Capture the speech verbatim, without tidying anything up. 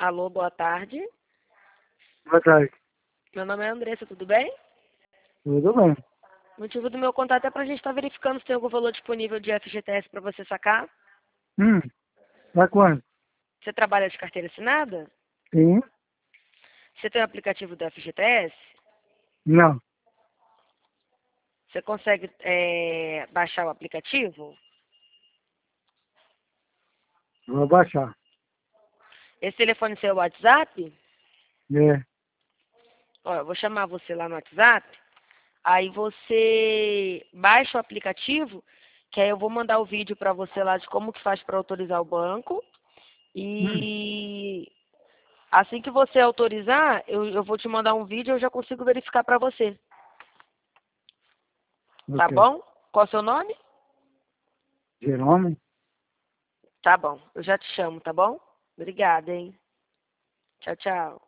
Alô, boa tarde. Boa tarde. Meu nome é Andressa, tudo bem? Tudo bem. O motivo do meu contato é para a gente estar verificando se tem algum valor disponível de F G T S para você sacar. Hum, tá quanto? Você trabalha de carteira assinada? Sim? Você tem o aplicativo do F G T S? Não. Você consegue é, baixar o aplicativo? Vou baixar. Esse telefone seu é o WhatsApp? É. Ó, eu vou chamar você lá no WhatsApp. Aí você baixa o aplicativo, que aí eu vou mandar o vídeo para você lá de como que faz para autorizar o banco. Hum, E assim que você autorizar, eu, eu vou te mandar um vídeo e eu já consigo verificar para você. Tá ok. bom? Qual é o seu nome? Jerome? Tá bom. Eu já te chamo, tá bom? Obrigada, hein? Tchau, tchau.